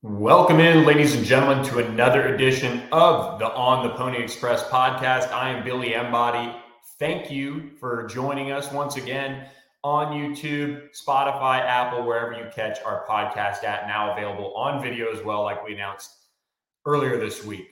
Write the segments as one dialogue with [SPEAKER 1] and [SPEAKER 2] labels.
[SPEAKER 1] Welcome in, ladies and gentlemen, to another edition of the On the Pony Express podcast. I am Billy Embody. Thank you for joining us once again on YouTube, Spotify, Apple, wherever you catch our podcast at. Now available on video as well, like we announced earlier this week.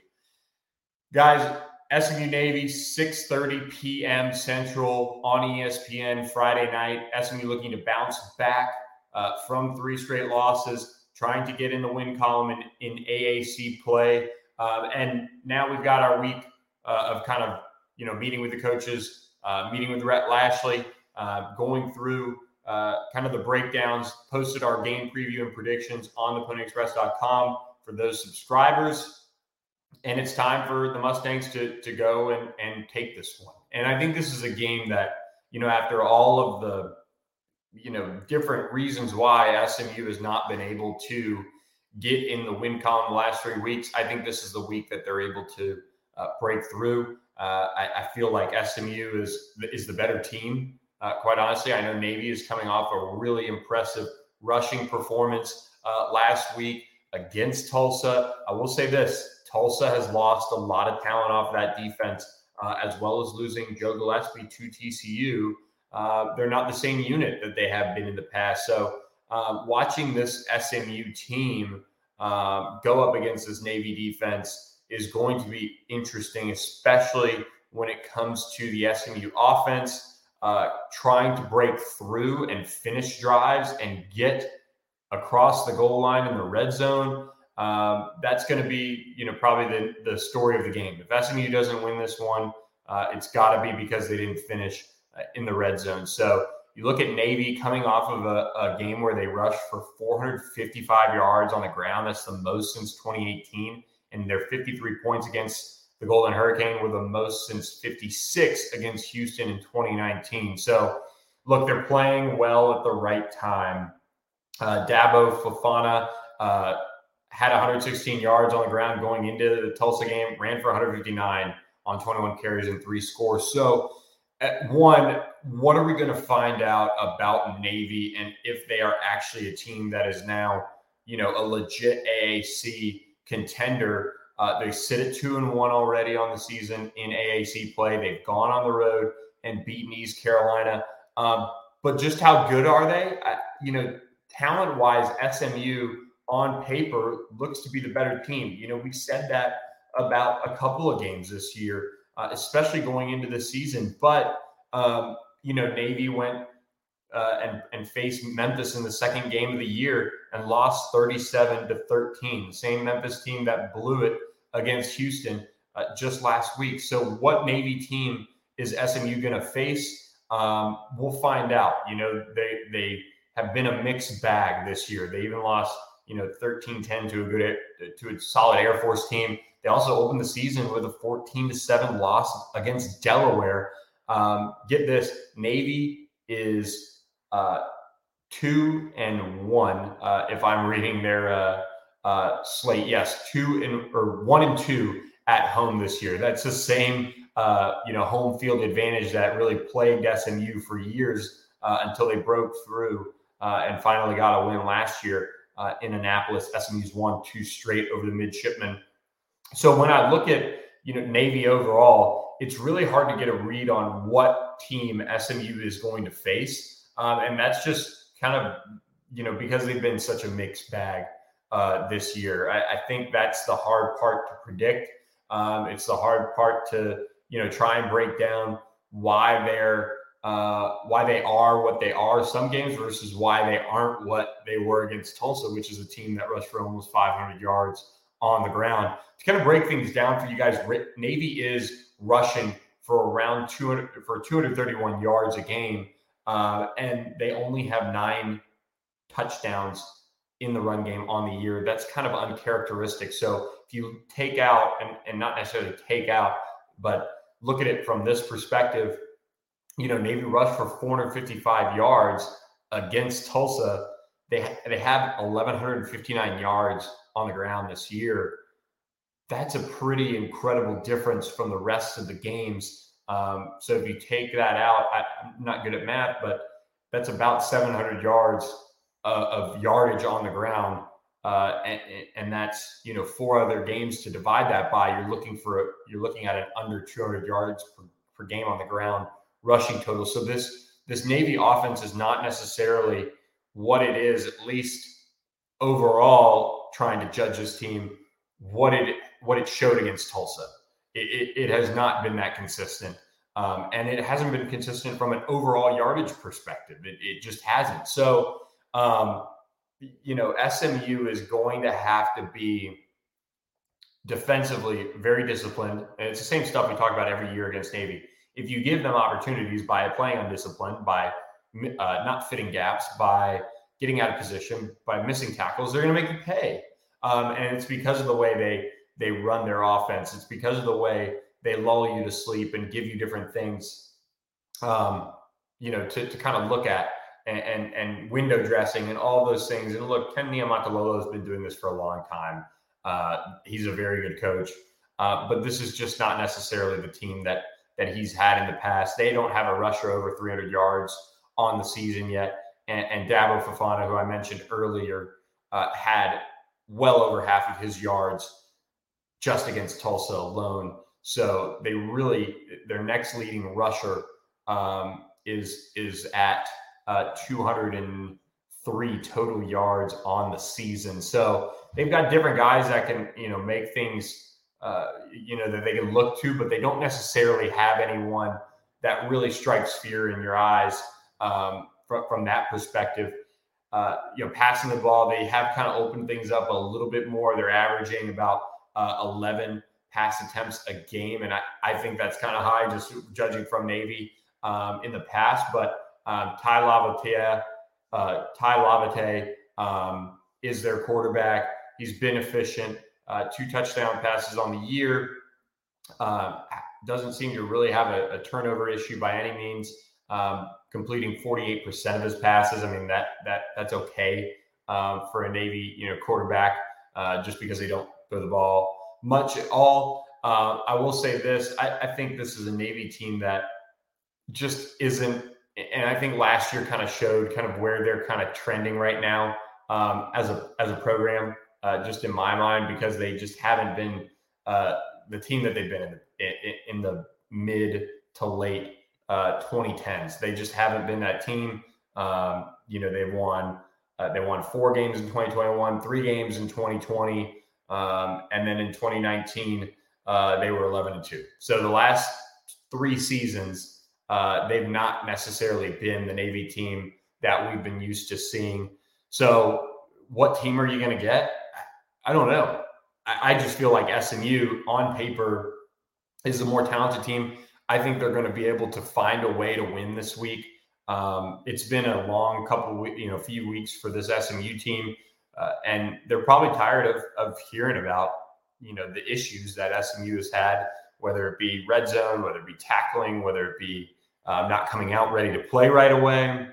[SPEAKER 1] Guys, SMU Navy, 6:30 p.m. Central on ESPN Friday night. SMU looking to bounce back from three straight losses, trying to get in the win column in AAC play. And now we've got our week of kind of, meeting with the coaches, meeting with Rhett Lashley, going through kind of the breakdowns, posted our game preview and predictions on theponyexpress.com for those subscribers. And it's time for the Mustangs to go and take this one. And I think this is a game that, after all of the, different reasons why SMU has not been able to get in the win column the last 3 weeks, I think this is the week that they're able to break through. I feel like SMU is the better team, quite honestly. I know Navy is coming off a really impressive rushing performance last week against Tulsa. I will say this, Tulsa has lost a lot of talent off that defense, as well as losing Joe Gillespie to TCU. They're not the same unit that they have been in the past. So watching this SMU team go up against this Navy defense is going to be interesting, especially when it comes to the SMU offense, trying to break through and finish drives and get across the goal line in the red zone. That's going to be, probably the story of the game. If SMU doesn't win this one, it's got to be because they didn't finish in the red zone. So you look at Navy coming off of a game where they rushed for 455 yards on the ground. That's the most since 2018. And their 53 points against the Golden Hurricane were the most since 56 against Houston in 2019. So look, they're playing well at the right time. Dabo Fofana had 116 yards on the ground going into the Tulsa game, ran for 159 on 21 carries and 3 scores. So one, what are we going to find out about Navy and if they are actually a team that is now, a legit AAC contender? They sit at 2-1 already on the season in AAC play. They've gone on the road and beaten East Carolina. But just how good are they? Talent-wise, SMU on paper looks to be the better team. We said that about a couple of games this year, especially going into the season. But, Navy went and faced Memphis in the second game of the year and lost 37-13. The same Memphis team that blew it against Houston just last week. So what Navy team is SMU going to face? We'll find out. They have been a mixed bag this year. They even lost 13-10 to a solid Air Force team. They also opened the season with a 14-7 loss against Delaware. Get this, Navy is 2-1. If I'm reading their slate, yes, 1-2 at home this year. That's the same home field advantage that really plagued SMU for years until they broke through and finally got a win last year. In Annapolis. SMU's won 2 straight over the midshipmen. So when I look at, Navy overall, it's really hard to get a read on what team SMU is going to face. And that's just kind of, because they've been such a mixed bag this year. I think that's the hard part to predict. It's the hard part to, try and break down why they are what they are some games versus why they aren't what they were against Tulsa, which is a team that rushed for almost 500 yards on the ground. To kind of break things down for you guys, Navy is rushing for around 231 yards a game, and they only have 9 touchdowns in the run game on the year. That's kind of uncharacteristic. So if you take out, and not necessarily take out, but look at it from this perspective, Navy rushed for 455 yards against Tulsa. They have 1,159 yards on the ground this year. That's a pretty incredible difference from the rest of the games. So if you take that out, I'm not good at math, but that's about 700 yards of yardage on the ground and that's 4 other games to divide that by. You're looking at an under 200 yards per game on the ground rushing total. So this Navy offense is not necessarily what it is, at least overall, trying to judge this team, what it showed against Tulsa. It has not been that consistent. And it hasn't been consistent from an overall yardage perspective. It just hasn't. So, SMU is going to have to be defensively very disciplined. And it's the same stuff we talk about every year against Navy. If you give them opportunities by playing undisciplined, by not fitting gaps, by getting out of position, by missing tackles, they're going to make you pay. And it's because of the way they run their offense. It's because of the way they lull you to sleep and give you different things, to kind of look at and window dressing and all those things. And look, Ken Niumatalolo has been doing this for a long time. He's a very good coach, but this is just not necessarily the team that he's had in the past. They don't have a rusher over 300 yards on the season yet. And Dabo Fofana, who I mentioned earlier, had well over half of his yards just against Tulsa alone. So their next leading rusher is at 203 total yards on the season. So they've got different guys that can, make things, that they can look to, but they don't necessarily have anyone that really strikes fear in your eyes from that perspective. Passing the ball, they have kind of opened things up a little bit more. They're averaging about 11 pass attempts a game, and I think that's kind of high, just judging from Navy in the past. But Ty Lavate is their quarterback. He's been efficient. 2 touchdown passes on the year. Doesn't seem to really have a turnover issue by any means. Completing 48% of his passes. I mean, that's okay for a Navy quarterback, just because they don't throw the ball much at all. I will say this: I think this is a Navy team that just isn't. And I think last year kind of showed kind of where they're kind of trending right now as a program, just in my mind, because they just haven't been the team that they've been in the mid to late 2010s. They just haven't been that team. They won 4 games in 2021, 3 games in 2020, and then in 2019 they were 11-2. So the last 3 seasons. They've not necessarily been the Navy team that we've been used to seeing. So what team are you going to get? I don't know. I just feel like SMU on paper is the more talented team. I think they're going to be able to find a way to win this week. It's been a long few weeks for this SMU team. And they're probably tired of hearing about, the issues that SMU has had, whether it be red zone, whether it be tackling, whether it be not coming out ready to play right away,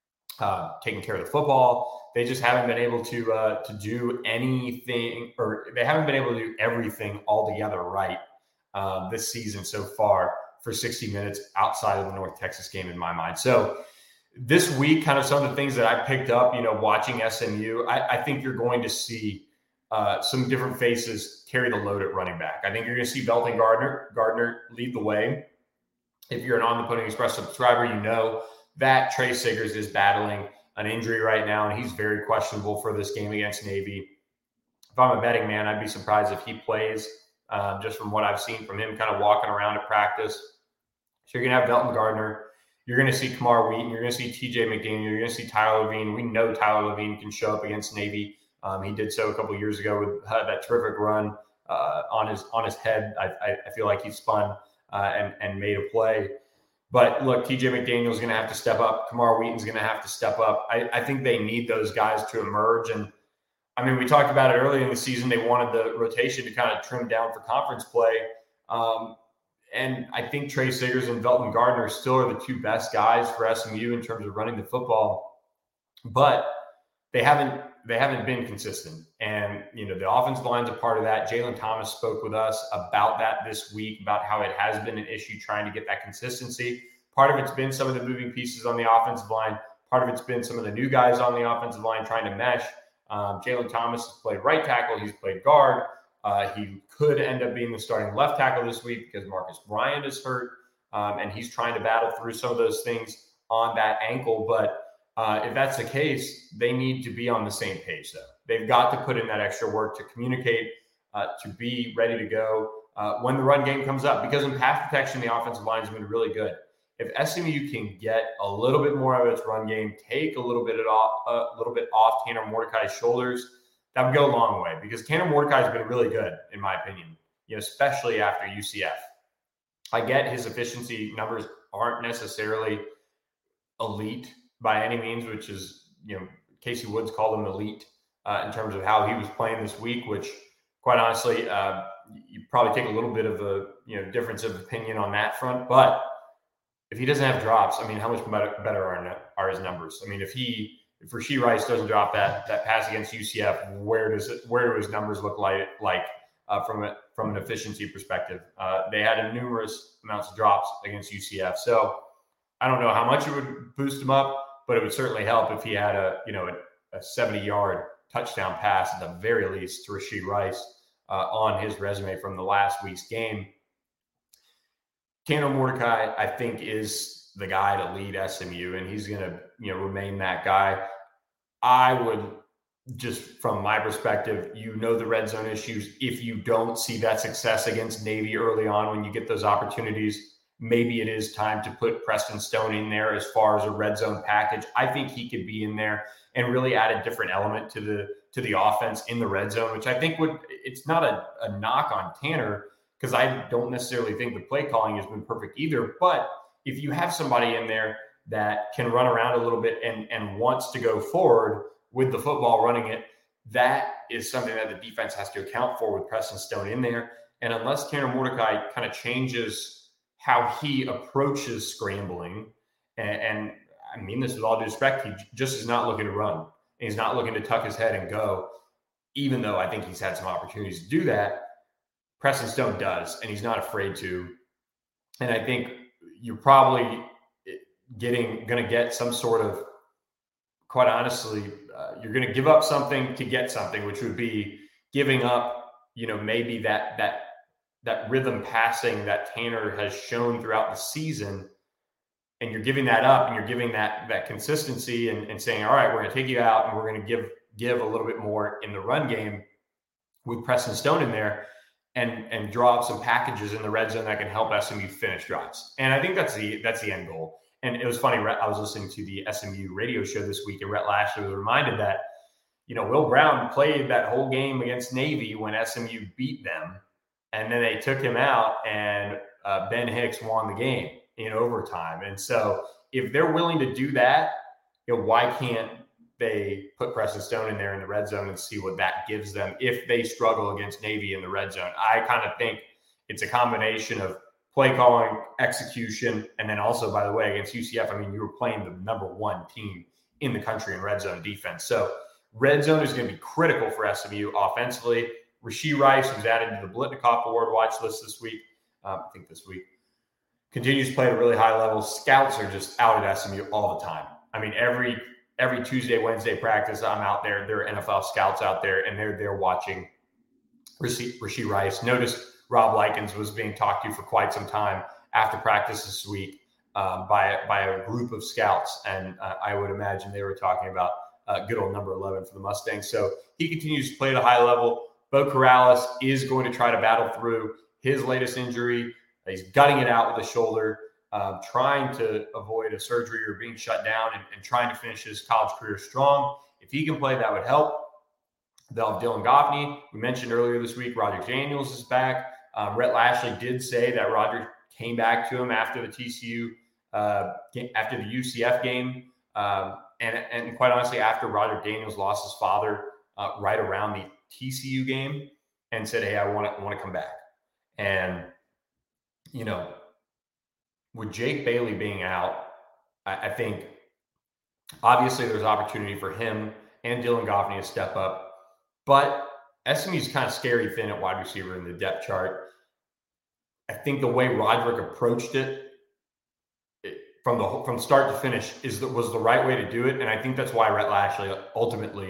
[SPEAKER 1] taking care of the football. They just haven't been able to do anything, or they haven't been able to do everything altogether right this season so far for 60 minutes outside of the North Texas game, in my mind. So this week, kind of some of the things that I picked up, watching SMU, I think you're going to see some different faces carry the load at running back. I think you're going to see Belton Gardner lead the way. If you're an On the Pony Express subscriber, you know that Trey Siggers is battling an injury right now, and he's very questionable for this game against Navy. If I'm a betting man, I'd be surprised if he plays, just from what I've seen from him kind of walking around at practice. So you're going to have Belton Gardner. You're going to see Kamar Wheaton. You're going to see TJ McDaniel. You're going to see Tyler Levine. We know Tyler Levine can show up against Navy. He did so a couple of years ago with that terrific run on his head. I feel like he spun and made a play. But look, TJ McDaniel is going to have to step up. Kamar Wheaton's going to have to step up. I think they need those guys to emerge. And I mean, we talked about it early in the season. They wanted the rotation to kind of trim down for conference play. And I think Trey Siggers and Belton Gardner still are the 2 best guys for SMU in terms of running the football. But they haven't been consistent. And, the offensive line's a part of that. Jalen Thomas spoke with us about that this week, about how it has been an issue trying to get that consistency. Part of it's been some of the moving pieces on the offensive line. Part of it's been some of the new guys on the offensive line trying to mesh. Jalen Thomas has played right tackle. He's played guard. He could end up being the starting left tackle this week because Marcus Bryant is hurt, and he's trying to battle through some of those things on that ankle. But if that's the case, they need to be on the same page, though. They've got to put in that extra work to communicate, to be ready to go when the run game comes up. Because in pass protection, the offensive line has been really good. If SMU can get a little bit more of its run game, take a little bit off Tanner Mordecai's shoulders, that would go a long way. Because Tanner Mordecai has been really good, in my opinion, especially after UCF. I get his efficiency numbers aren't necessarily elite by any means, which is, Casey Woods called him elite in terms of how he was playing this week, which quite honestly, you probably take a little bit of a, difference of opinion on that front. But if he doesn't have drops, how much better are his numbers? If Rashee Rice doesn't drop that pass against UCF, where do his numbers look like from an efficiency perspective? They had numerous amounts of drops against UCF. So I don't know how much it would boost him up, but it would certainly help if he had a 70-yard touchdown pass at the very least to Rashee Rice on his resume from the last week's game. Tanner Mordecai, I think, is the guy to lead SMU, and he's going to remain that guy. I would just, from my perspective, the red zone issues. If you don't see that success against Navy early on when you get those opportunities, maybe it is time to put Preston Stone in there as far as a red zone package. I think he could be in there and really add a different element to the offense in the red zone, which I think it's not a knock on Tanner, because I don't necessarily think the play calling has been perfect either. But if you have somebody in there that can run around a little bit and wants to go forward with the football running it, that is something that the defense has to account for with Preston Stone in there. And unless Tanner Mordecai kind of changes how he approaches scrambling, and I mean this with all due respect, he just is not looking to run. And he's not looking to tuck his head and go, even though I think he's had some opportunities to do that. Preston Stone does, and he's not afraid to. And I think you're probably going to get some sort of, quite honestly, you're going to give up something to get something, which would be giving up, maybe that rhythm passing that Tanner has shown throughout the season. And you're giving that up, and you're giving that consistency and saying, all right, we're going to take you out and we're going to give a little bit more in the run game with Preston Stone in there. And draw up some packages in the red zone that can help SMU finish drives. And I think that's the end goal. And it was funny, I was listening to the SMU radio show this week, and Rhett Lashley was reminded that, Will Brown played that whole game against Navy when SMU beat them, and then they took him out, and Ben Hicks won the game in overtime. And so if they're willing to do that, why can't they put Preston Stone in there in the red zone and see what that gives them if they struggle against Navy in the red zone? I kind of think it's a combination of play calling, execution, and then also, by the way, against UCF, you were playing the number one team in the country in red zone defense. So red zone is going to be critical for SMU offensively. Rashee Rice, who's added to the Blitnikoff Award watch list this week, continues to play at a really high level. Scouts are just out at SMU all the time. Every Tuesday, Wednesday practice, I'm out there. There are NFL scouts out there, and they're there watching Rashee Rice. Notice Rob Likens was being talked to for quite some time after practice this week by a group of scouts, and I would imagine they were talking about good old number 11 for the Mustangs. So he continues to play at a high level. Bo Corrales is going to try to battle through his latest injury. He's gutting it out with the shoulder. Trying to avoid a surgery or being shut down and trying to finish his college career strong. If he can play, that would help. They'll have Dylan Goffney. We mentioned earlier this week, Roger Daniels is back. Rhett Lashley did say that Roger came back to him after the after the UCF game. And quite honestly, after Roger Daniels lost his father right around the TCU game and said, hey, I want to come back. And, with Jake Bailey being out, I think obviously there's opportunity for him and Dylan Goffney to step up. But SMU's kind of scary thin at wide receiver in the depth chart. I think the way Roderick approached it from start to finish was the right way to do it. And I think that's why Rhett Lashley ultimately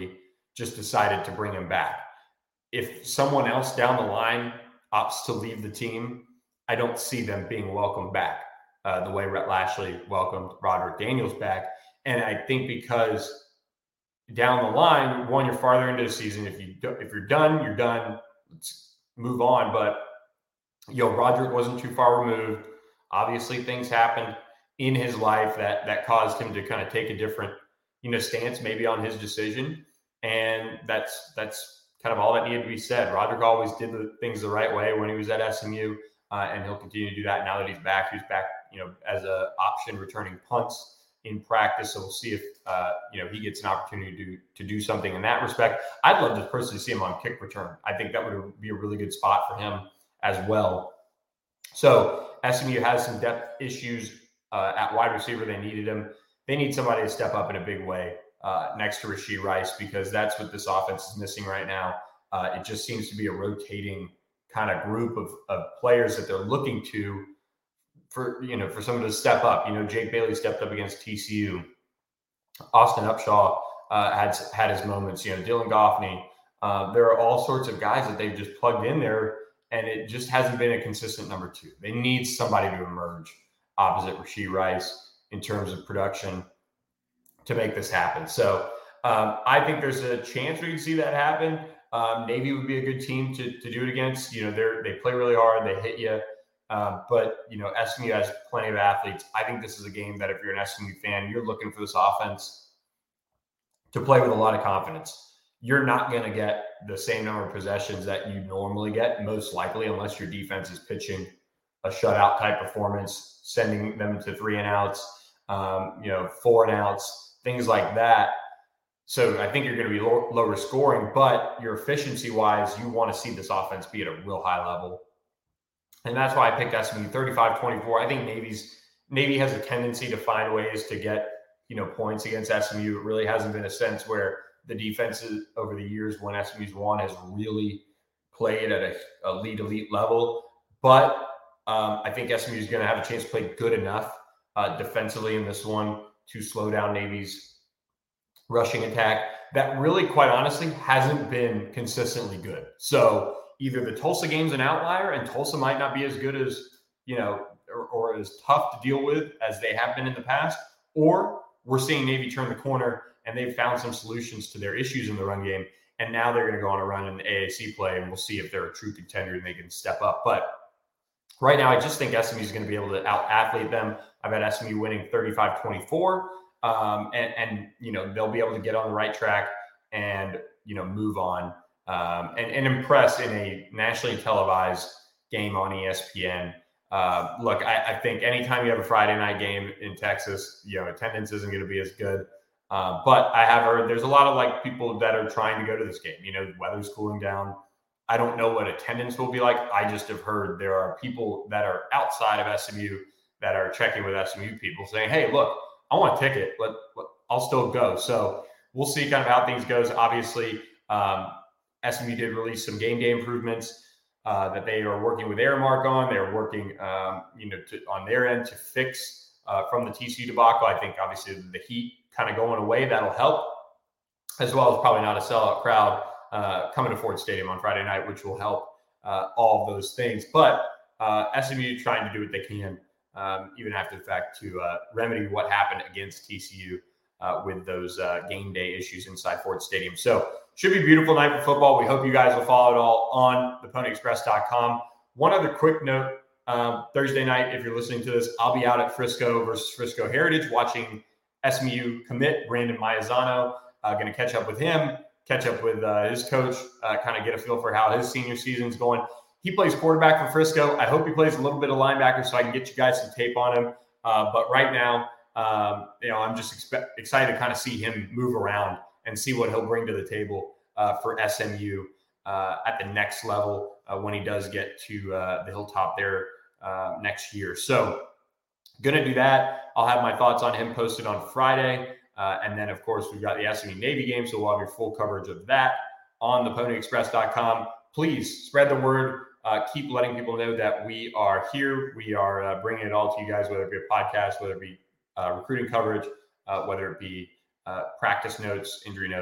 [SPEAKER 1] just decided to bring him back. If someone else down the line opts to leave the team, I don't see them being welcomed back the way Rhett Lashlee welcomed Roderick Daniels back. And I think because down the line, one, you're farther into the season. If you're done, you're done. Let's move on. But Roderick wasn't too far removed. Obviously, things happened in his life that caused him to kind of take a different, stance maybe on his decision. And that's kind of all that needed to be said. Roderick always did the things the right way when he was at SMU, and he'll continue to do that now that he's back. He's back, as an option returning punts in practice. So we'll see if, he gets an opportunity to do something in that respect. I'd love to personally see him on kick return. I think that would be a really good spot for him as well. So SMU has some depth issues at wide receiver. They needed him. They need somebody to step up in a big way next to Rashee Rice, because that's what this offense is missing right now. It just seems to be a rotating kind of group of players that they're looking to for someone to step up. Jake Bailey stepped up against TCU. Austin Upshaw had his moments. Dylan Goffney. There are all sorts of guys that they've just plugged in there, and it just hasn't been a consistent number two. They need somebody to emerge opposite Rashee Rice in terms of production to make this happen. So I think there's a chance we can see that happen. Navy would be a good team to do it against. They play really hard. They hit you. But SMU has plenty of athletes. I think this is a game that if you're an SMU fan, you're looking for this offense to play with a lot of confidence. You're not going to get the same number of possessions that you normally get, most likely, unless your defense is pitching a shutout type performance, sending them to 3-and-outs, 4-and-outs, things like that. So I think you're going to be lower scoring, but your efficiency-wise, you want to see this offense be at a real high level. And that's why I picked SMU 35-24. I think Navy has a tendency to find ways to get, points against SMU. It really hasn't been a sense where the defenses over the years when SMU's won has really played at a elite level. But I think SMU is going to have a chance to play good enough defensively in this one to slow down Navy's rushing attack that really, quite honestly, hasn't been consistently good. So either the Tulsa game's an outlier and Tulsa might not be as good as, or as tough to deal with as they have been in the past, or we're seeing Navy turn the corner and they've found some solutions to their issues in the run game. And now they're going to go on a run in the AAC play, and we'll see if they're a true contender and they can step up. But right now, I just think SMU is going to be able to out-athlete them. I've had SMU winning 35-24, and they'll be able to get on the right track and, move on and impress in a nationally televised game on ESPN. Look, I think anytime you have a Friday night game in Texas, attendance isn't going to be as good. But I have heard there's a lot of people that are trying to go to this game. The weather's cooling down. I don't know what attendance will be like. I just have heard there are people that are outside of SMU that are checking with SMU people saying, hey, look, I want a ticket. I'll still go. So we'll see kind of how things goes. Obviously, SMU did release some game day improvements that they are working with Aramark on. They're working, on their end to fix from the TCU debacle. I think obviously the heat kind of going away, that'll help, as well as probably not a sellout crowd coming to Ford Stadium on Friday night, which will help all of those things. But SMU trying to do what they can, even after the fact, to remedy what happened against TCU with those game day issues inside Ford Stadium. So should be a beautiful night for football. We hope you guys will follow it all on theponyexpress.com. One other quick note, Thursday night, if you're listening to this, I'll be out at Frisco versus Frisco Heritage watching SMU commit Brandon Maizano. Going to catch up with him, catch up with his coach, kind of get a feel for how his senior season's going. He plays quarterback for Frisco. I hope he plays a little bit of linebacker so I can get you guys some tape on him. But right now, I'm just excited to kind of see him move around and see what he'll bring to the table for SMU at the next level when he does get to the hilltop there next year. So going to do that. I'll have my thoughts on him posted on Friday. And then, of course, we've got the SMU Navy game, so we'll have your full coverage of that on theponyexpress.com. Please spread the word. Keep letting people know that we are here. We are bringing it all to you guys, whether it be a podcast, whether it be recruiting coverage, whether it be practice notes, injury notes,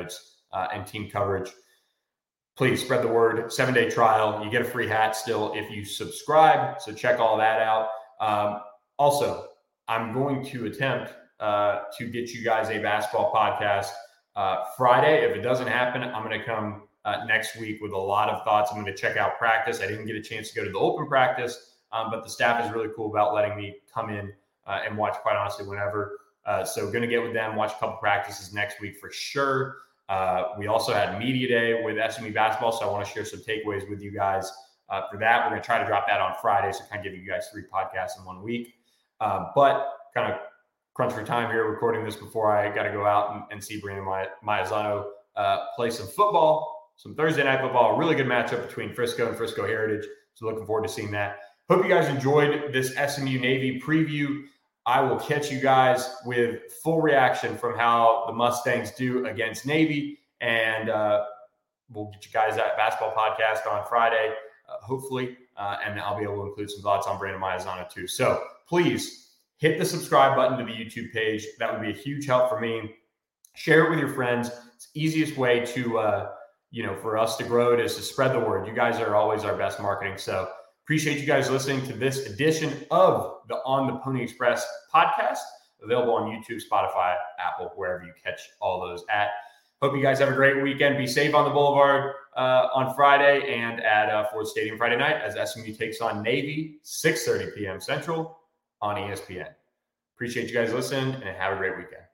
[SPEAKER 1] and team coverage. Please spread the word. 7-day trial. You get a free hat still if you subscribe. So check all that out. Also, I'm going to attempt to get you guys a basketball podcast Friday. If it doesn't happen, I'm going to come next week with a lot of thoughts. I'm going to check out practice. I didn't get a chance to go to the open practice, but the staff is really cool about letting me come in and watch, quite honestly, whenever. So going to get with them, watch a couple practices next week for sure. We also had media day with SMU basketball, so I want to share some takeaways with you guys for that. We're going to try to drop that on Friday, so kind of give you guys 3 podcasts in 1 week. But kind of crunch for time here, recording this before I got to go out and see Brandon Maizano play some football, some Thursday night football. A really good matchup between Frisco and Frisco Heritage. So looking forward to seeing that. Hope you guys enjoyed this SMU Navy preview. I will catch you guys with full reaction from how the Mustangs do against Navy. And we'll get you guys that basketball podcast on Friday, hopefully. And I'll be able to include some thoughts on Brandon Maizano too. So please hit the subscribe button to the YouTube page. That would be a huge help for me. Share it with your friends. It's the easiest way to, for us to grow it is to spread the word. You guys are always our best marketing. So appreciate you guys listening to this edition of the On the Pony Express podcast, available on YouTube, Spotify, Apple, wherever you catch all those at. Hope you guys have a great weekend. Be safe on the Boulevard on Friday and at Ford Stadium Friday night as SMU takes on Navy, 6:30 p.m. Central on ESPN. Appreciate you guys listening and have a great weekend.